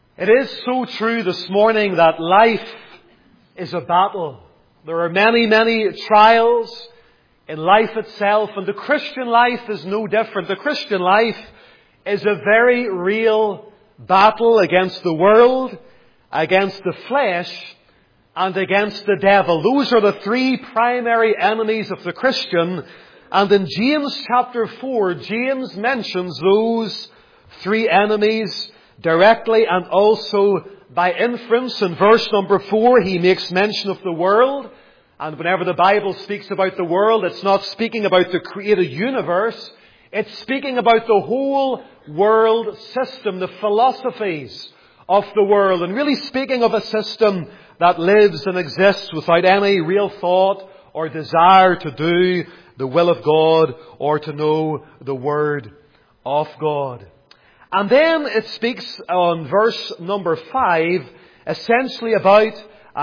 It is so true this morning that life is a battle. There are many, many trials in life itself, and the Christian life is no different. The Christian life is a very real battle against the world, against the flesh, and against the devil. Those are the three primary enemies of the Christian. And in James chapter 4, James mentions those three enemies directly and also by inference. In verse number 4, he makes mention of the world. And whenever the Bible speaks about the world, it's not speaking about the created universe. It's speaking about the whole world system, the philosophies of the world. And really speaking of a system that lives and exists without any real thought or desire to do the will of God or to know the Word of God. And then it speaks on verse number 5 essentially about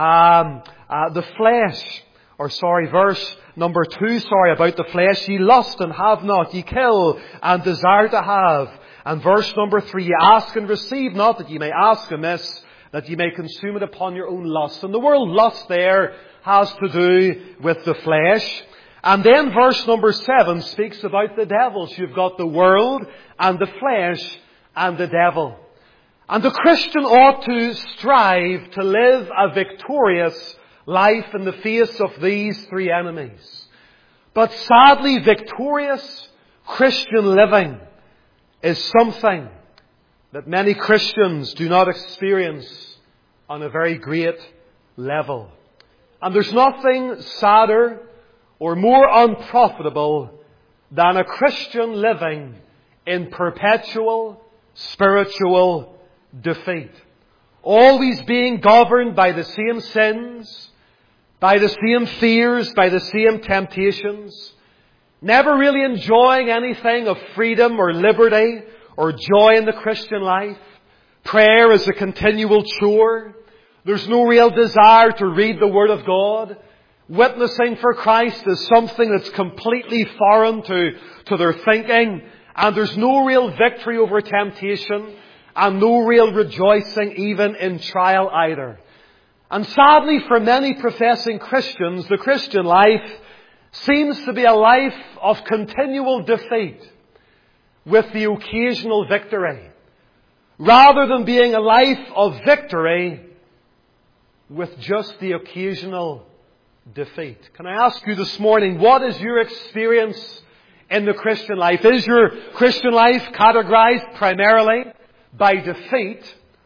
the flesh. Verse number 2, about the flesh. Ye lust and have not, ye kill and desire to have. And verse number 3, ye ask and receive not, that ye may ask amiss, that ye may consume it upon your own lust. And the word lust there has to do with the flesh. And then verse number 7 speaks about the devils. You've got the world and the flesh and the devil. And the Christian ought to strive to live a victorious life in the face of these three enemies. But sadly, victorious Christian living is something that many Christians do not experience on a very great level. And there's nothing sadder or more unprofitable than a Christian living in perpetual spiritual defeat. Always being governed by the same sins, by the same fears, by the same temptations. Never really enjoying anything of freedom or liberty or joy in the Christian life. Prayer is a continual chore. There's no real desire to read the Word of God. Witnessing for Christ is something that's completely foreign to their thinking. And there's no real victory over temptation. And no real rejoicing even in trial either. And sadly for many professing Christians, the Christian life seems to be a life of continual defeat with the occasional victory, rather than being a life of victory with just the occasional defeat. Can I ask you this morning, what is your experience in the Christian life? Is your Christian life categorized primarily by defeat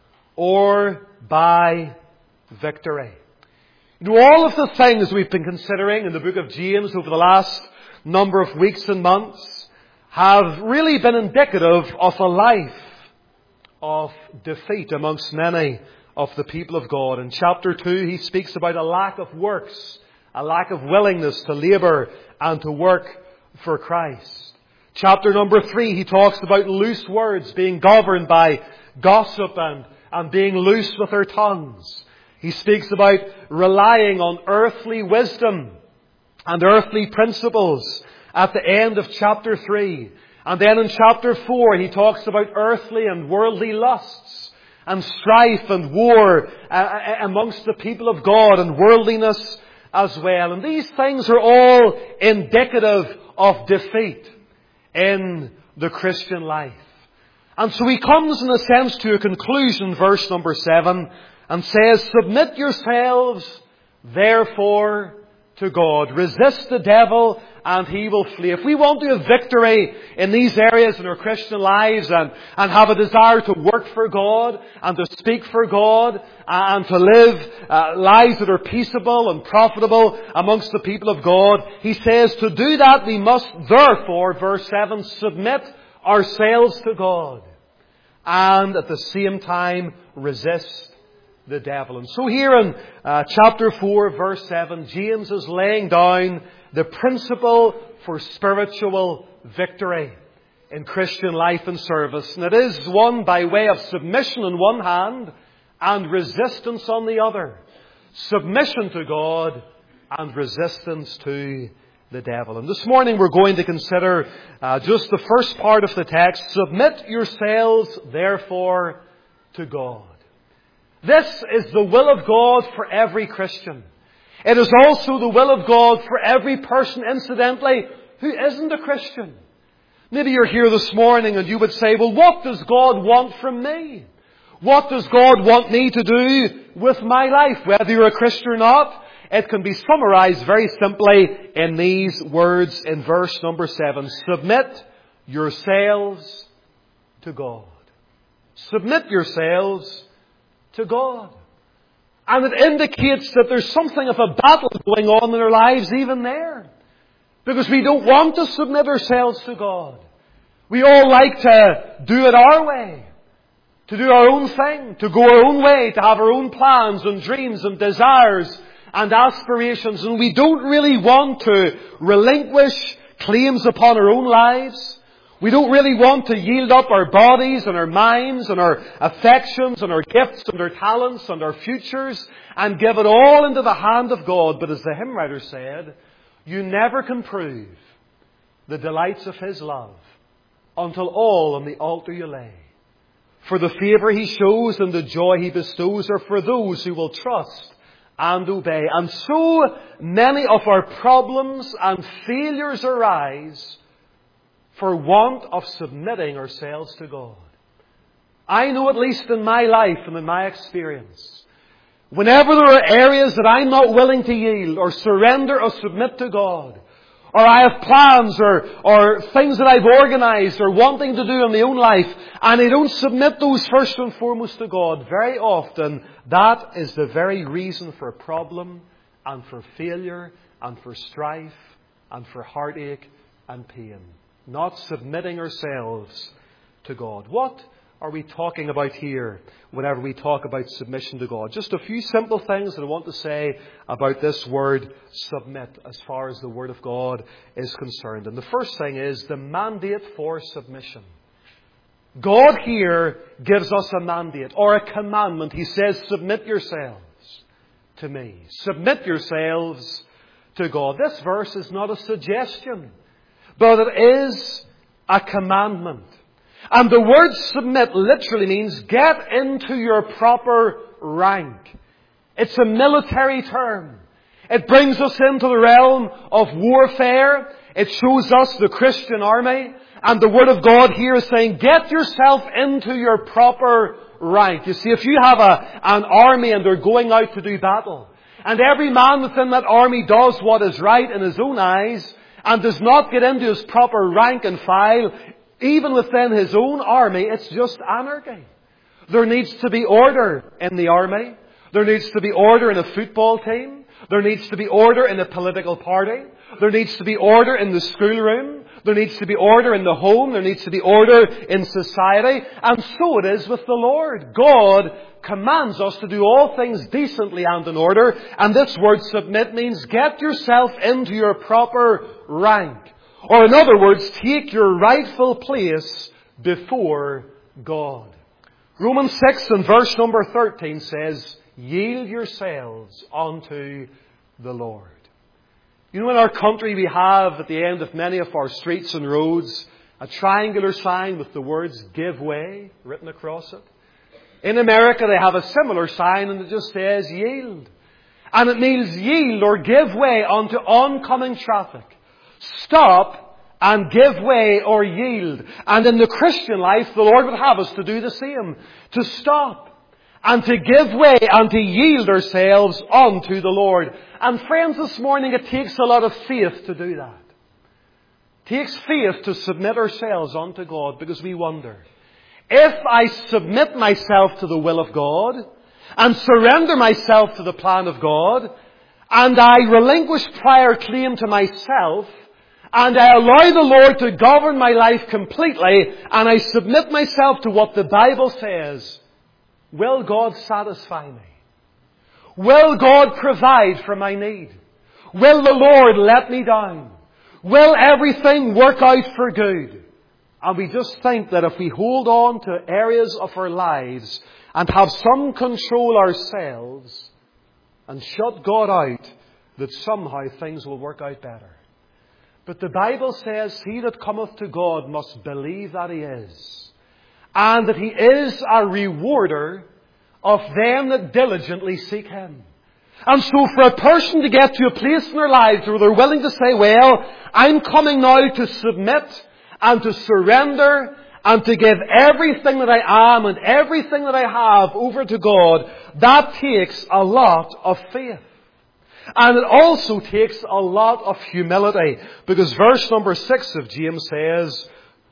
or by victory? You know, all of the things we've been considering in the book of James over the last number of weeks and months have really been indicative of a life of defeat amongst many of the people of God. In chapter 2, he speaks about a lack of works, a lack of willingness to labour and to work for Christ. Chapter number 3, he talks about loose words, being governed by gossip and being loose with their tongues. He speaks about relying on earthly wisdom and earthly principles at the end of chapter 3. And then in chapter 4, he talks about earthly and worldly lusts and strife and war amongst the people of God and worldliness as well. And these things are all indicative of defeat in the Christian life. And so he comes in a sense to a conclusion, verse number 7, and says, submit yourselves therefore to God. Resist the devil and he will flee. If we want to have victory in these areas in our Christian lives and have a desire to work for God and to speak for God and to live lives that are peaceable and profitable amongst the people of God, he says to do that we must therefore, verse 7, submit ourselves to God and at the same time resist the devil. And so here in chapter 4, verse 7, James is laying down the principle for spiritual victory in Christian life and service. And it is one by way of submission on one hand and resistance on the other. Submission to God and resistance to the devil. And this morning we're going to consider just the first part of the text. Submit yourselves therefore to God. This is the will of God for every Christian. It is also the will of God for every person, incidentally, who isn't a Christian. Maybe you're here this morning and you would say, well, what does God want from me? What does God want me to do with my life? Whether you're a Christian or not, it can be summarized very simply in these words in verse number 7. Submit yourselves to God. Submit yourselves to God. And it indicates that there's something of a battle going on in our lives even there. Because we don't want to submit ourselves to God. We all like to do it our way. To do our own thing. To go our own way. To have our own plans and dreams and desires and aspirations. And we don't really want to relinquish claims upon our own lives. We don't really want to yield up our bodies and our minds and our affections and our gifts and our talents and our futures and give it all into the hand of God. But as the hymn writer said, you never can prove the delights of His love until all on the altar you lay. For the favour He shows and the joy He bestows are for those who will trust and obey. And so many of our problems and failures arise for want of submitting ourselves to God. I know, at least in my life and in my experience, whenever there are areas that I'm not willing to yield or surrender or submit to God, or I have plans or things that I've organized or wanting to do in my own life, and I don't submit those first and foremost to God, very often that is the very reason for problem and for failure and for strife and for heartache and pain. Not submitting ourselves to God. What are we talking about here whenever we talk about submission to God? Just a few simple things that I want to say about this word submit as far as the Word of God is concerned. And the first thing is the mandate for submission. God here gives us a mandate or a commandment. He says, submit yourselves to me. Submit yourselves to God. This verse is not a suggestion, but it is a commandment. And the word submit literally means get into your proper rank. It's a military term. It brings us into the realm of warfare. It shows us the Christian army. And the Word of God here is saying, get yourself into your proper rank. You see, if you have an army and they're going out to do battle, and every man within that army does what is right in his own eyes, and does not get into his proper rank and file, even within his own army, it's just anarchy. There needs to be order in the army. There needs to be order in a football team. There needs to be order in a political party. There needs to be order in the schoolroom. There needs to be order in the home. There needs to be order in society. And so it is with the Lord. God commands us to do all things decently and in order. And this word submit means get yourself into your proper rank. Or in other words, take your rightful place before God. Romans 6 and verse number 13 says, yield yourselves unto the Lord. You know, in our country we have at the end of many of our streets and roads a triangular sign with the words give way written across it. In America they have a similar sign and it just says yield. And it means yield or give way unto oncoming traffic. Stop and give way or yield. And in the Christian life, the Lord would have us to do the same. To stop and to give way and to yield ourselves unto the Lord. And friends, this morning it takes a lot of faith to do that. It takes faith to submit ourselves unto God, because we wonder, if I submit myself to the will of God and surrender myself to the plan of God, and I relinquish prior claim to myself, and I allow the Lord to govern my life completely, and I submit myself to what the Bible says, will God satisfy me? Will God provide for my need? Will the Lord let me down? Will everything work out for good? And we just think that if we hold on to areas of our lives and have some control ourselves and shut God out, that somehow things will work out better. But the Bible says, he that cometh to God must believe that He is, and that He is a rewarder of them that diligently seek Him. And so for a person to get to a place in their lives where they're willing to say, well, I'm coming now to submit and to surrender and to give everything that I am and everything that I have over to God, that takes a lot of faith. And it also takes a lot of humility. Because verse number 6 of James says,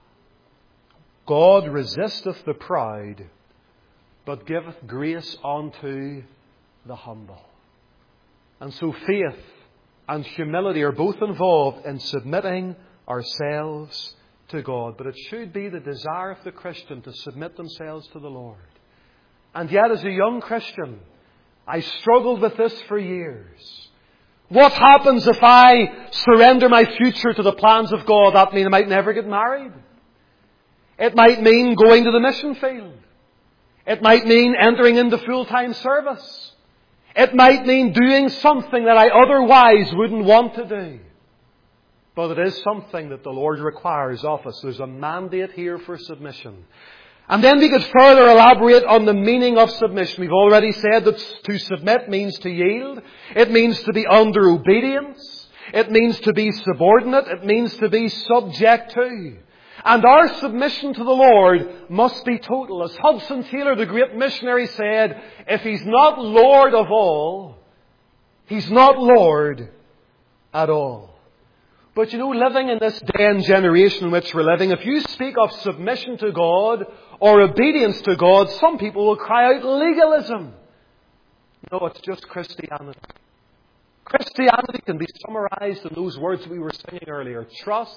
God resisteth the proud, but giveth grace unto the humble. And so faith and humility are both involved in submitting ourselves to God. But it should be the desire of the Christian to submit themselves to the Lord. And yet as a young Christian, I struggled with this for years. What happens if I surrender my future to the plans of God? That means I might never get married. It might mean going to the mission field. It might mean entering into full-time service. It might mean doing something that I otherwise wouldn't want to do. But it is something that the Lord requires of us. There's a mandate here for submission. And then we could further elaborate on the meaning of submission. We've already said that to submit means to yield. It means to be under obedience. It means to be subordinate. It means to be subject to. And our submission to the Lord must be total. As Hudson Taylor, the great missionary, said, if He's not Lord of all, He's not Lord at all. But you know, living in this day and generation in which we're living, if you speak of submission to God or obedience to God, some people will cry out legalism. No, it's just Christianity. Christianity can be summarized in those words we were singing earlier. Trust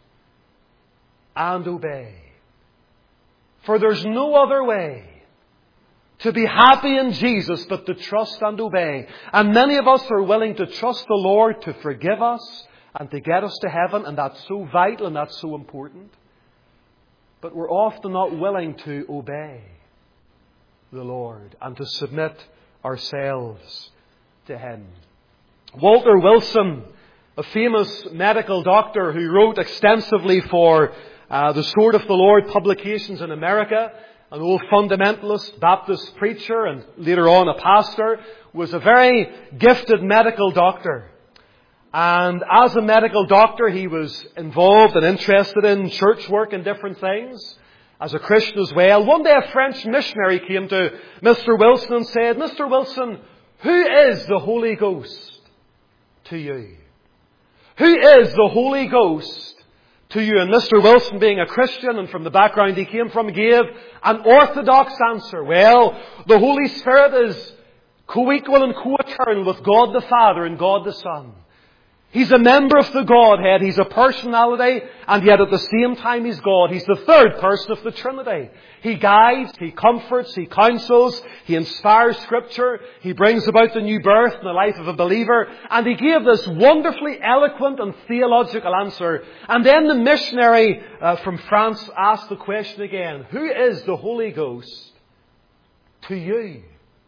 and obey. For there's no other way to be happy in Jesus but to trust and obey. And many of us are willing to trust the Lord to forgive us and to get us to heaven, and that's so vital and that's so important. But we're often not willing to obey the Lord and to submit ourselves to Him. Walter Wilson, a famous medical doctor who wrote extensively for the Sword of the Lord publications in America, an old fundamentalist Baptist preacher and later on a pastor, was a very gifted medical doctor. And as a medical doctor, he was involved and interested in church work and different things. As a Christian as well. One day a French missionary came to Mr. Wilson and said, Mr. Wilson, who is the Holy Ghost to you? Who is the Holy Ghost to you? And Mr. Wilson, being a Christian and from the background he came from, gave an orthodox answer. Well, the Holy Spirit is co-equal and co-eternal with God the Father and God the Son. He's a member of the Godhead. He's a personality, and yet at the same time He's God. He's the third person of the Trinity. He guides, He comforts, He counsels, He inspires Scripture, He brings about the new birth in the life of a believer. And he gave this wonderfully eloquent and theological answer. And then the missionary from France asked the question again, who is the Holy Ghost to you?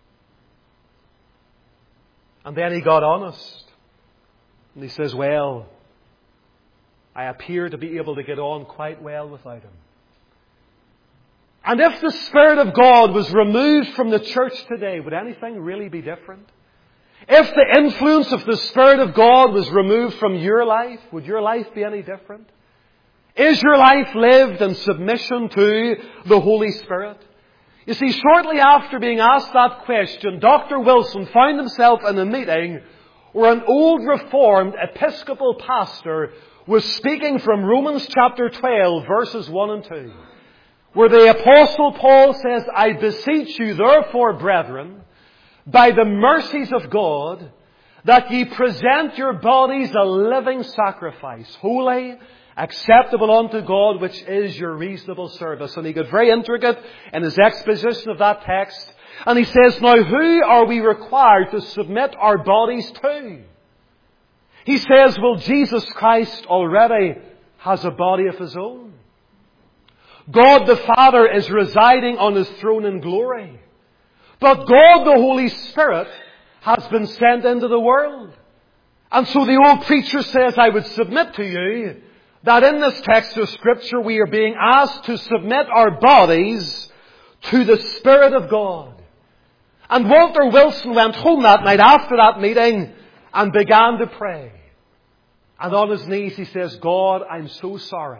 And then he got honest. And he says, well, I appear to be able to get on quite well without Him. And if the Spirit of God was removed from the church today, would anything really be different? If the influence of the Spirit of God was removed from your life, would your life be any different? Is your life lived in submission to the Holy Spirit? You see, shortly after being asked that question, Dr. Wilson found himself in a meeting where an old Reformed Episcopal pastor was speaking from Romans chapter 12, verses 1 and 2, where the Apostle Paul says, I beseech you therefore, brethren, by the mercies of God, that ye present your bodies a living sacrifice, holy, acceptable unto God, which is your reasonable service. And he got very intricate in his exposition of that text. And he says, now who are we required to submit our bodies to? He says, well, Jesus Christ already has a body of His own. God the Father is residing on His throne in glory. But God the Holy Spirit has been sent into the world. And so the old preacher says, I would submit to you that in this text of Scripture we are being asked to submit our bodies to the Spirit of God. And Walter Wilson went home that night after that meeting and began to pray. And on his knees he says, God, I'm so sorry.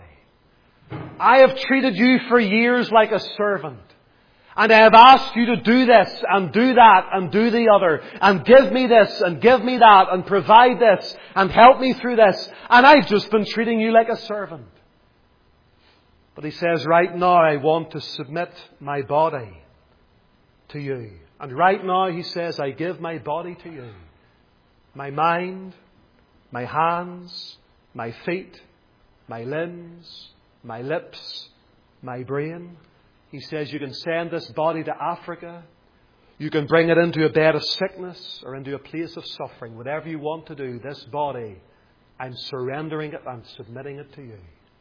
I have treated you for years like a servant. And I have asked you to do this and do that and do the other. And give me this and give me that and provide this and help me through this. And I've just been treating you like a servant. But he says, right now I want to submit my body to you. And right now, he says, I give my body to you. My mind, my hands, my feet, my limbs, my lips, my brain. He says, you can send this body to Africa. You can bring it into a bed of sickness or into a place of suffering. Whatever you want to do, this body, I'm surrendering it, I'm submitting it to you.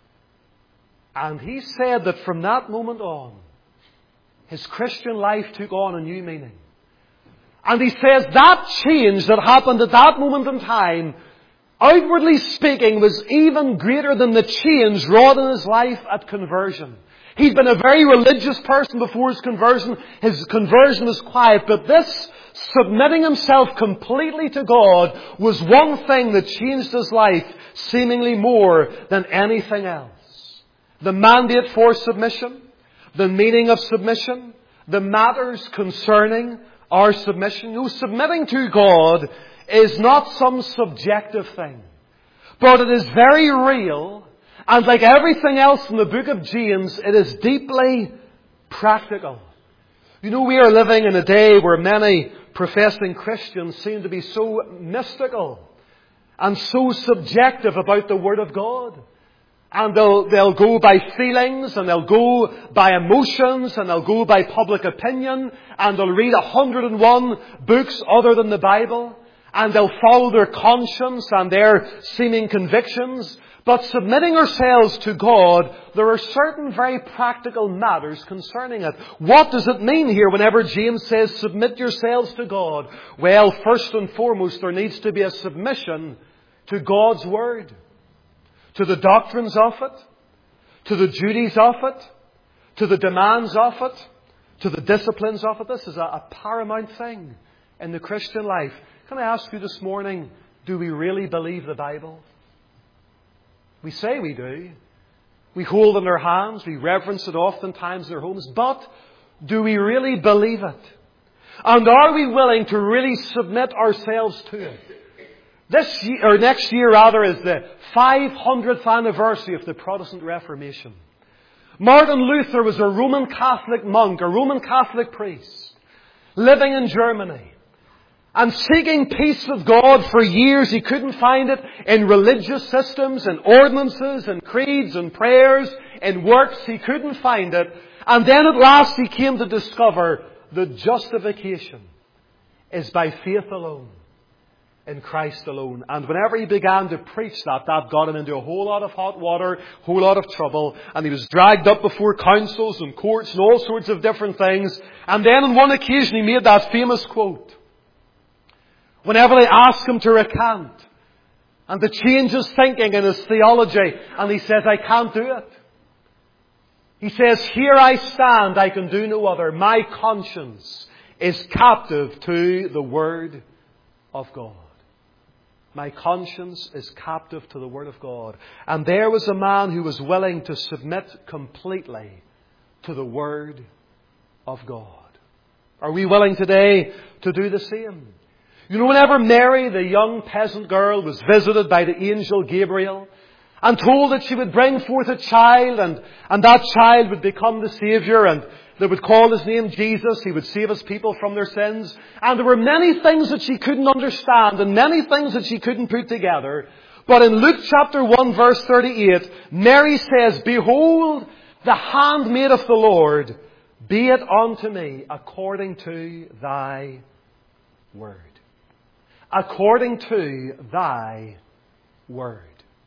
And he said that from that moment on, his Christian life took on a new meaning. And he says that change that happened at that moment in time, outwardly speaking, was even greater than the change wrought in his life at conversion. He'd been a very religious person before his conversion. His conversion was quiet. But this submitting himself completely to God was one thing that changed his life seemingly more than anything else. The mandate for submission, the meaning of submission, the matters concerning our submission. You know, submitting to God is not some subjective thing, but it is very real. And like everything else in the book of James, it is deeply practical. You know, we are living in a day where many professing Christians seem to be so mystical and so subjective about the Word of God. And they'll go by feelings, and they'll go by emotions, and they'll go by public opinion, and they'll read 101 books other than the Bible, and they'll follow their conscience and their seeming convictions. But submitting ourselves to God, there are certain very practical matters concerning it. What does it mean here whenever James says, submit yourselves to God? Well, first and foremost, there needs to be a submission to God's Word. To the doctrines of it, to the duties of it, to the demands of it, to the disciplines of it. This is a paramount thing in the Christian life. Can I ask you this morning, do we really believe the Bible? We say we do. We hold it in our hands. We reverence it oftentimes in our homes. But do we really believe it? And are we willing to really submit ourselves to it? This year, or next year rather, is the 500th anniversary of the Protestant Reformation. Martin Luther was a Roman Catholic monk, a Roman Catholic priest, living in Germany. And seeking peace with God for years, he couldn't find it in religious systems, in ordinances, in creeds, and prayers, in works. He couldn't find it. And then at last he came to discover that justification is by faith alone, in Christ alone. And whenever he began to preach that got him into a whole lot of hot water, a whole lot of trouble. And he was dragged up before councils and courts and all sorts of different things. And then on one occasion he made that famous quote. Whenever they asked him to recant and to change his thinking and his theology, and he says, I can't do it. He says, here I stand, I can do no other. My conscience is captive to the Word of God. My conscience is captive to the Word of God. And there was a man who was willing to submit completely to the Word of God. Are we willing today to do the same? You know, whenever Mary, the young peasant girl, was visited by the angel Gabriel and told that she would bring forth a child and that child would become the Saviour, and they would call his name Jesus. He would save his people from their sins. And there were many things that she couldn't understand and many things that she couldn't put together. But in Luke chapter 1 verse 38, Mary says, Behold, the handmaid of the Lord, be it unto me according to thy word. According to thy word.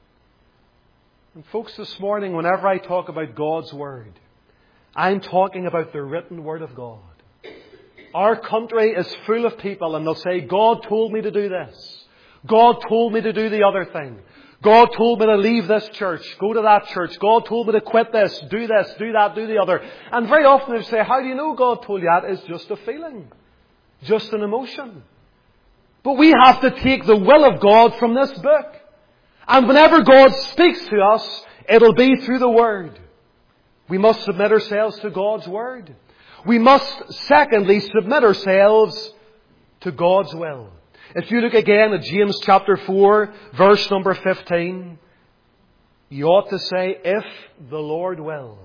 And folks, this morning, whenever I talk about God's Word, I'm talking about the written Word of God. Our country is full of people, and they'll say, God told me to do this. God told me to do the other thing. God told me to leave this church, go to that church. God told me to quit this, do that, do the other. And very often they say, how do you know God told you that? It's just a feeling. just an emotion. But we have to take the will of God from this book. And whenever God speaks to us, it'll be through the Word. We must submit ourselves to God's Word. We must, secondly, submit ourselves to God's will. If you look again at James chapter 4, verse number 15, you ought to say, if the Lord will,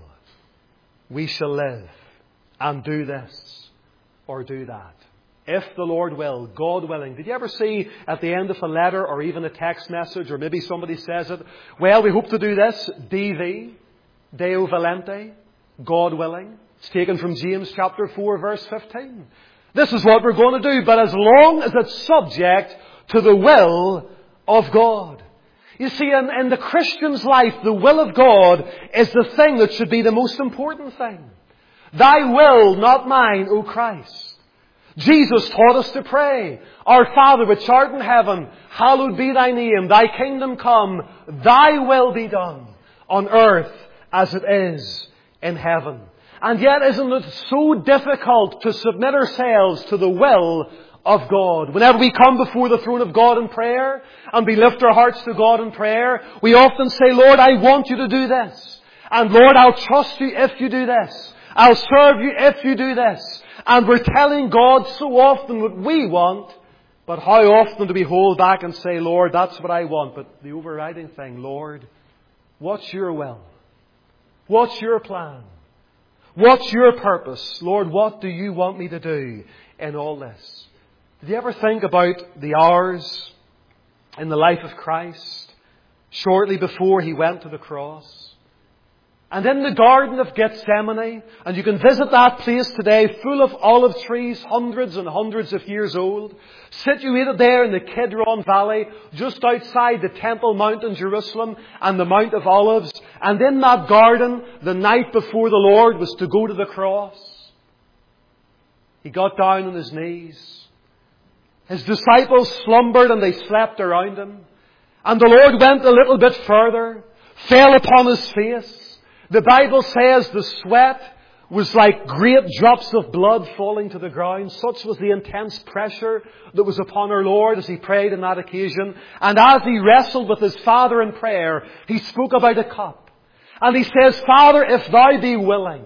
we shall live and do this or do that. If the Lord will, God willing. Did you ever see at the end of a letter or even a text message, or maybe somebody says it, well, we hope to do this, DV, Deo Volente, God willing. It's taken from James chapter 4, verse 15. This is what we're going to do, but as long as it's subject to the will of God. You see, in the Christian's life, the will of God is the thing that should be the most important thing. Thy will, not mine, O Christ. Jesus taught us to pray, Our Father which art in heaven, hallowed be thy name, thy kingdom come, thy will be done on earth as it is in heaven. And yet isn't it so difficult to submit ourselves to the will of God? Whenever we come before the throne of God in prayer, and we lift our hearts to God in prayer, we often say, Lord, I want you to do this. And Lord, I'll trust you if you do this. I'll serve you if you do this. And we're telling God so often what we want, but how often do we hold back and say, Lord, that's what I want. But the overriding thing, Lord, what's your will? What's your plan? What's your purpose? Lord, what do you want me to do in all this? Did you ever think about the hours in the life of Christ shortly before He went to the cross? And in the Garden of Gethsemane, and you can visit that place today, full of olive trees, hundreds and hundreds of years old, situated there in the Kidron Valley, just outside the Temple Mount in Jerusalem and the Mount of Olives. And in that garden, the night before the Lord was to go to the cross, He got down on His knees. His disciples slumbered and they slept around Him. And the Lord went a little bit further, fell upon His face. The Bible says the sweat was like great drops of blood falling to the ground. Such was the intense pressure that was upon our Lord as He prayed on that occasion. And as He wrestled with His Father in prayer, He spoke about a cup. And He says, Father, if Thou be willing,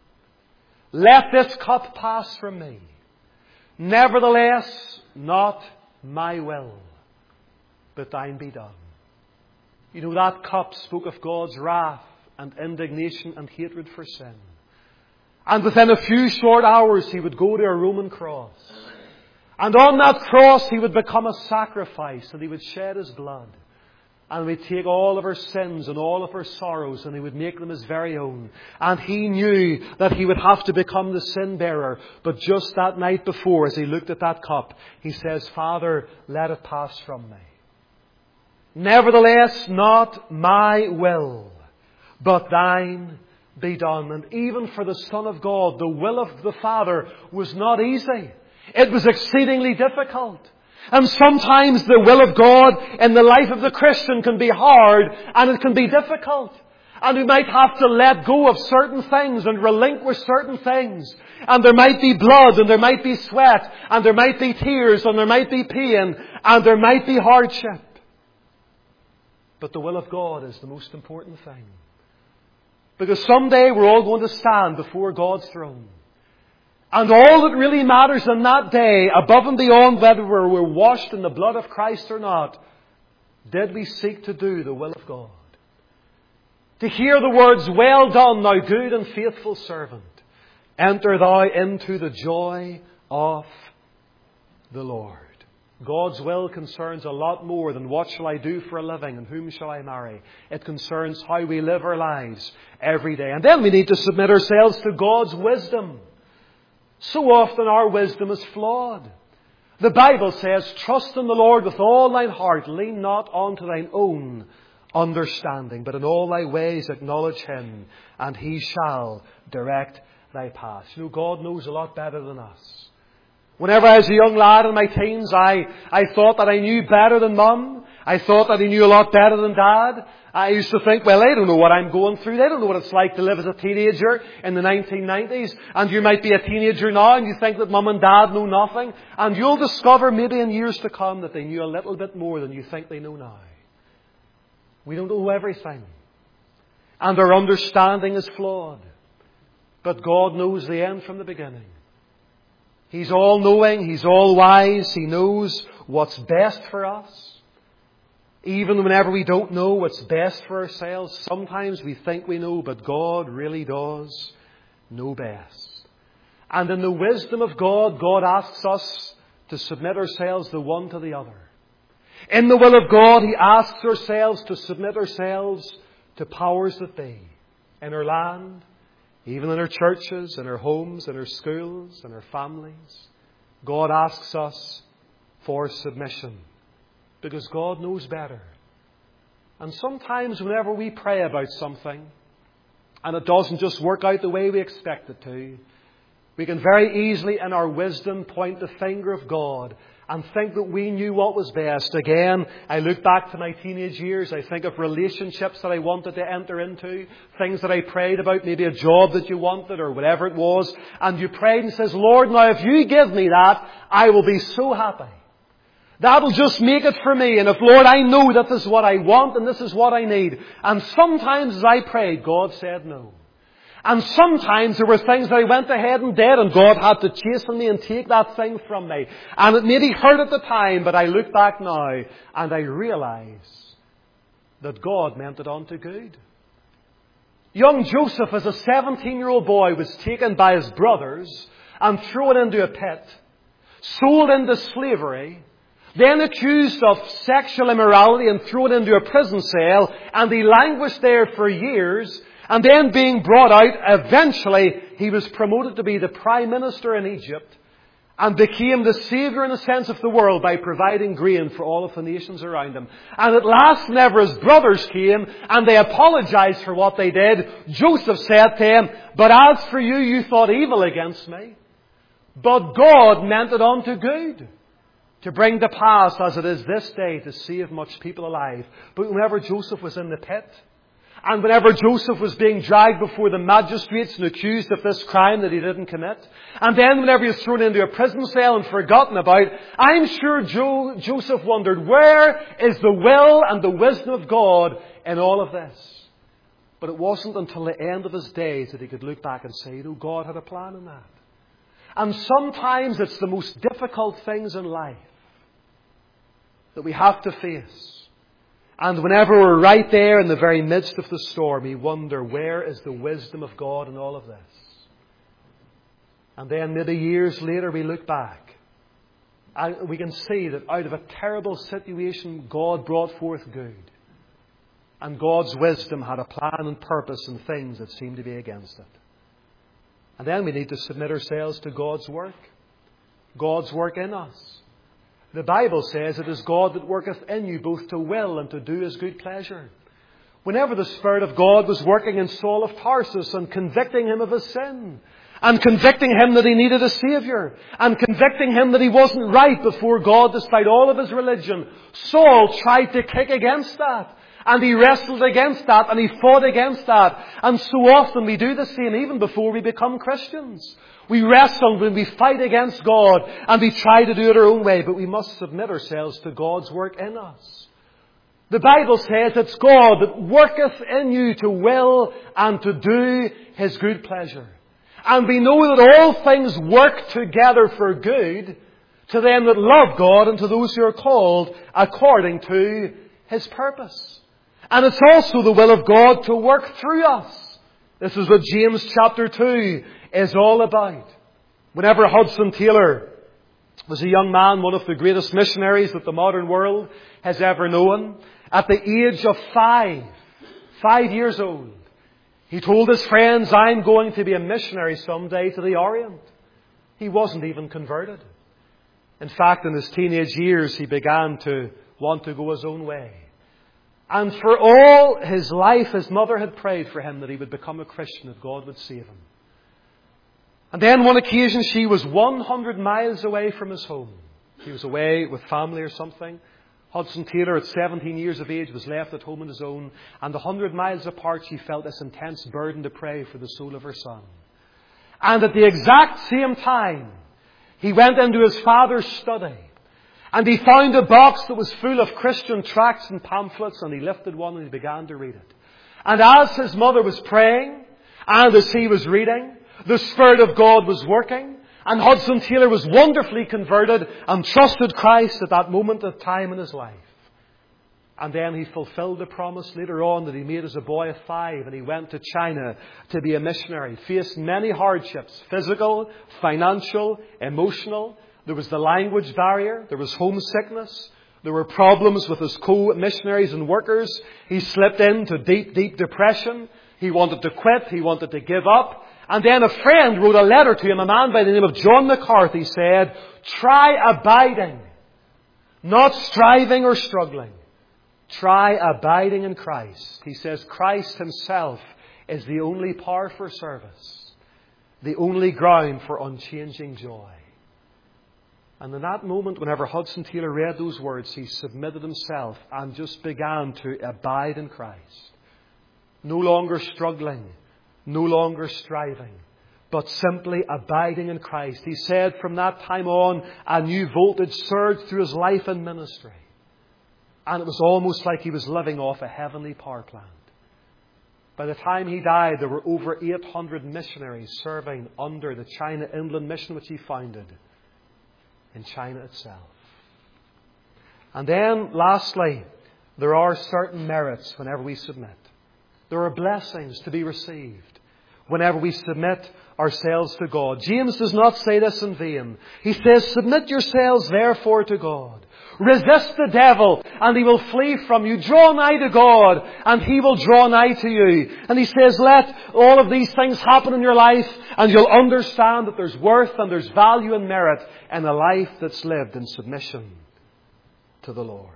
let this cup pass from me. Nevertheless, not my will, but Thine be done. You know, that cup spoke of God's wrath and indignation and hatred for sin. And within a few short hours He would go to a Roman cross. And on that cross He would become a sacrifice, and He would shed His blood. And He would take all of our sins and all of our sorrows, and He would make them His very own. And He knew that He would have to become the sin bearer. But just that night before, as He looked at that cup, He says, Father, let it pass from me. Nevertheless, not my will, but Thine be done. And even for the Son of God, the will of the Father was not easy. It was exceedingly difficult. And sometimes the will of God in the life of the Christian can be hard and it can be difficult. And we might have to let go of certain things and relinquish certain things. And there might be blood, and there might be sweat, and there might be tears, and there might be pain, and there might be hardship. But the will of God is the most important thing. Because someday we're all going to stand before God's throne. And all that really matters on that day, above and beyond whether we're washed in the blood of Christ or not, did we seek to do the will of God? To hear the words, well done, thou good and faithful servant. Enter thou into the joy of the Lord. God's will concerns a lot more than what shall I do for a living and whom shall I marry. It concerns how we live our lives every day. And then we need to submit ourselves to God's wisdom. So often our wisdom is flawed. The Bible says, trust in the Lord with all thine heart, lean not unto thine own understanding, but in all thy ways acknowledge Him, and He shall direct thy path. You know, God knows a lot better than us. Whenever I was a young lad in my teens, I thought that I knew better than Mum. I thought that I knew a lot better than Dad. I used to think, well, they don't know what I'm going through. They don't know what it's like to live as a teenager in the 1990s. And you might be a teenager now and you think that Mum and Dad know nothing. And you'll discover maybe in years to come that they knew a little bit more than you think they know now. We don't know everything. And our understanding is flawed. But God knows the end from the beginning. He's all-knowing. He's all-wise. He knows what's best for us. Even whenever we don't know what's best for ourselves, sometimes we think we know, but God really does know best. And in the wisdom of God, God asks us to submit ourselves the one to the other. In the will of God, He asks ourselves to submit ourselves to powers that be. In our land, even in our churches, in our homes, in our schools, in our families. God asks us for submission. Because God knows better. And sometimes whenever we pray about something and it doesn't just work out the way we expect it to, we can very easily in our wisdom point the finger of God and think that we knew what was best. Again, I look back to my teenage years. I think of relationships that I wanted to enter into, things that I prayed about, maybe a job that you wanted or whatever it was. And you prayed and says, Lord, now if you give me that, I will be so happy. That'll just make it for me. And if, Lord, I know that this is what I want and this is what I need. And sometimes as I prayed, God said no. And sometimes there were things that I went ahead and did and God had to chasten me and take that thing from me. And it maybe hurt at the time, but I look back now and I realize that God meant it unto good. Young Joseph, as a 17-year-old boy, was taken by his brothers and thrown into a pit, sold into slavery, then accused of sexual immorality and thrown into a prison cell, and he languished there for years, and then being brought out, eventually he was promoted to be the Prime Minister in Egypt, and became the saviour in a sense of the world by providing grain for all of the nations around him. And at last, whenever his brothers came, and they apologized for what they did, Joseph said to him, but as for you, you thought evil against me, but God meant it unto good, to bring to pass, as it is this day, to save much people alive. But whenever Joseph was in the pit, and whenever Joseph was being dragged before the magistrates and accused of this crime that he didn't commit, and then whenever he was thrown into a prison cell and forgotten about, I'm sure Joseph wondered, where is the will and the wisdom of God in all of this? But it wasn't until the end of his days that he could look back and say, God had a plan in that. And sometimes it's the most difficult things in life that we have to face. And whenever we're right there in the very midst of the storm, we wonder, where is the wisdom of God in all of this? And then maybe years later we look back and we can see that out of a terrible situation, God brought forth good. And God's wisdom had a plan and purpose in things that seemed to be against it. And then we need to submit ourselves to God's work. God's work in us. The Bible says it is God that worketh in you both to will and to do His good pleasure. Whenever the Spirit of God was working in Saul of Tarsus and convicting him of his sin, and convicting him that he needed a Saviour, and convicting him that he wasn't right before God despite all of his religion, Saul tried to kick against that. And he wrestled against that, and he fought against that. And so often we do the same even before we become Christians. We wrestle when we fight against God, and we try to do it our own way, but we must submit ourselves to God's work in us. The Bible says it's God that worketh in you to will and to do His good pleasure. And we know that all things work together for good to them that love God and to those who are called according to His purpose. And it's also the will of God to work through us. This is what James chapter 2 is all about. Whenever Hudson Taylor was a young man, one of the greatest missionaries that the modern world has ever known, at the age of 5 years old, he told his friends, I'm going to be a missionary someday to the Orient. He wasn't even converted. In fact, in his teenage years, he began to want to go his own way. And for all his life, his mother had prayed for him that he would become a Christian, that God would save him. And then one occasion she was 100 miles away from his home. He was away with family or something. Hudson Taylor, at 17 years of age, was left at home on his own. And 100 miles apart, she felt this intense burden to pray for the soul of her son. And at the exact same time, he went into his father's study. And he found a box that was full of Christian tracts and pamphlets. And he lifted one and he began to read it. And as his mother was praying, and as he was reading, the Spirit of God was working. And Hudson Taylor was wonderfully converted and trusted Christ at that moment of time in his life. And then he fulfilled the promise later on that he made as a boy of 5, and he went to China to be a missionary. Faced many hardships, physical, financial, emotional. There was the language barrier. There was homesickness. There were problems with his co-missionaries and workers. He slipped into deep, deep depression. He wanted to quit. He wanted to give up. And then a friend wrote a letter to him, a man by the name of John McCarthy, said, "Try abiding, not striving or struggling. Try abiding in Christ." He says Christ himself is the only power for service, the only ground for unchanging joy. And in that moment, whenever Hudson Taylor read those words, he submitted himself and just began to abide in Christ. No longer struggling, no longer striving, but simply abiding in Christ. He said from that time on, a new voltage surged through his life and ministry. And it was almost like he was living off a heavenly power plant. By the time he died, there were over 800 missionaries serving under the China Inland Mission, which he founded in China itself. And then, lastly, there are certain merits whenever we submit. There are blessings to be received whenever we submit ourselves to God. James does not say this in vain. He says, "Submit yourselves therefore to God. Resist the devil, and he will flee from you. Draw nigh to God, and he will draw nigh to you." And he says, let all of these things happen in your life, and you'll understand that there's worth and there's value and merit in a life that's lived in submission to the Lord.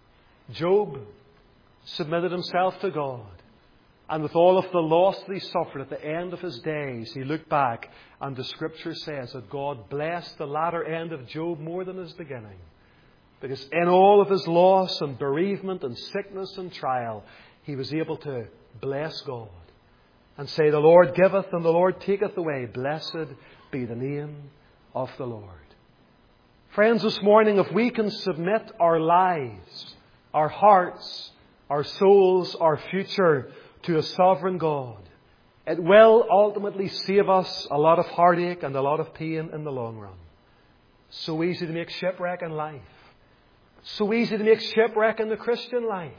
Job submitted himself to God. And with all of the loss that he suffered at the end of his days, he looked back, and the Scripture says that God blessed the latter end of Job more than his beginning. Because in all of his loss and bereavement and sickness and trial, he was able to bless God and say, "The Lord giveth and the Lord taketh away. Blessed be the name of the Lord." Friends, this morning, if we can submit our lives, our hearts, our souls, our future to a sovereign God, it will ultimately save us a lot of heartache and a lot of pain in the long run. So easy to make shipwreck in life. So easy to make shipwreck in the Christian life.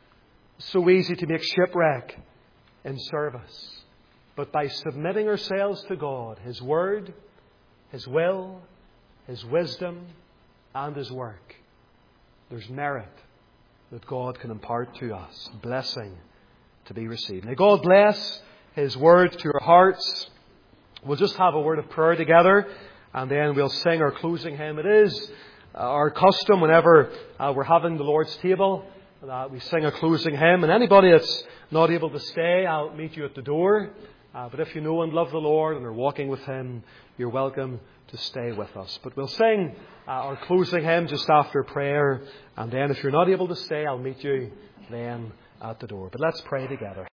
So easy to make shipwreck in service. But by submitting ourselves to God, His Word, His will, His wisdom, and His work, there's merit that God can impart to us. Blessing to be received. May God bless His Word to our hearts. We'll just have a word of prayer together, and then we'll sing our closing hymn. It is our custom whenever we're having the Lord's table that we sing a closing hymn. And anybody that's not able to stay, I'll meet you at the door. But if you know and love the Lord and are walking with Him, you're welcome to stay with us. But we'll sing our closing hymn just after prayer. And then if you're not able to stay, I'll meet you then at the door. But let's pray together.